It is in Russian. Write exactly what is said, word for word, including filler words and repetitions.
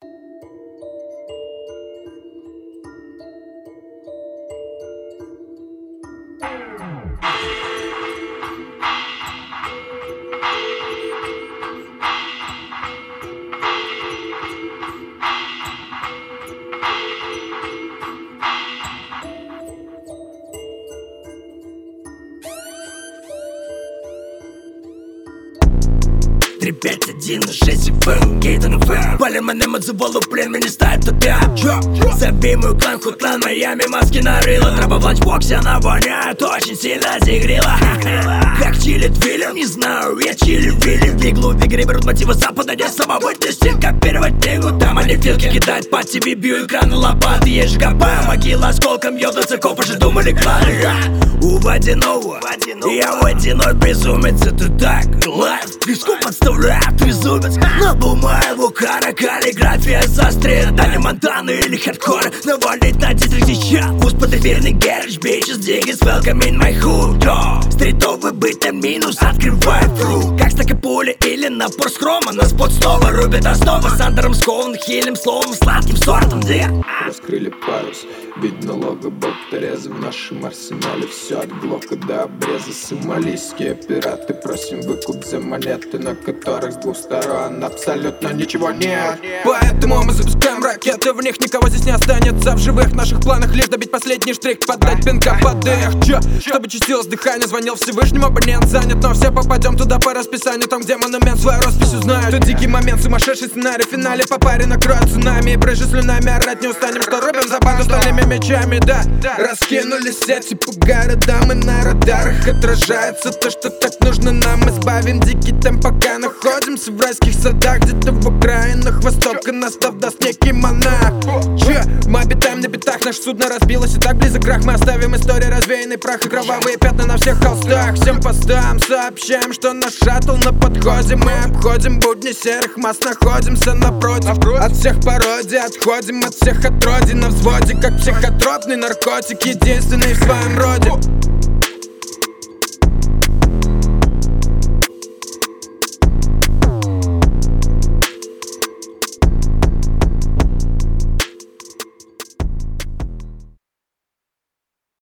три пять один шесть эф эм, Гейтон эф эм. Палим манем от завола в плен, мне ставит топя. Забей мой клан, хутлан, Майами, маски нарыла. Траба в ланчбоксе, она воняет, очень сильно зигрила. Как чилит Вильям, не знаю, я чилю Вильям. В иглу, в игре берут мотивы запада, не самобытный стиль, копировать книгу. Там они филки кидают по тебе, бью экраны лопаты. Я же копаю, могила осколком, ёбнутся копы же думали кланы. У водяного, я водяной безумец, это так, лайф. Песку подставляет трезубец, на бумагу кара, каллиграфия застряет. Дани Монтана или хардкор, навалить на дизель сейчас. Пусть подреберный гараж, bitches, diggas, welcome in my hood. Стритовый быт на минус, открывай фру. Как стака пули или напор с хрома, на спот снова рубит основа. С Андером скован, хилим словом, сладким сортом, где? Раскрыли парус, видно лого болтореза. В нашем арсенале все от глока до обреза. Сомалийские пираты, просим выкуп за монеты, на которых с двух сторон абсолютно ничего нет. Поэтому мы запускаем ракеты, в них никого здесь не останется в живых. В наших планах лишь добить последний штрих, поддать пинка под их. Чё? Чтобы чистилось дыхание, звонил Всевышнему, абонент занят. Но все попадем туда по расписанию, там где монумент свою роспись узнают. Тут дикий момент, сумасшедший сценарий, в финале по паре накроют цунами. И прежде слюнами орать не устанем, что рубим за банду стальными мечами, да. Раскинули сети по городам и на радарах отражается то, что так нужно нам. Избавим дикий темп, пока находимся в райских садах, где-то в окраинах востока. Нас даст некий монах. Че? Мы обитаем на битах, наше судно разбилось и так близок крах. Мы оставим истории, развеянный прах и кровавые пятна на всех холстах. Всем постам сообщаем, что наш шаттл на подходе. Мы обходим будни серых масс, находимся напротив. От всех пародий отходим, от всех отродий на взводе, как психотропный наркотик, единственный в своем роде.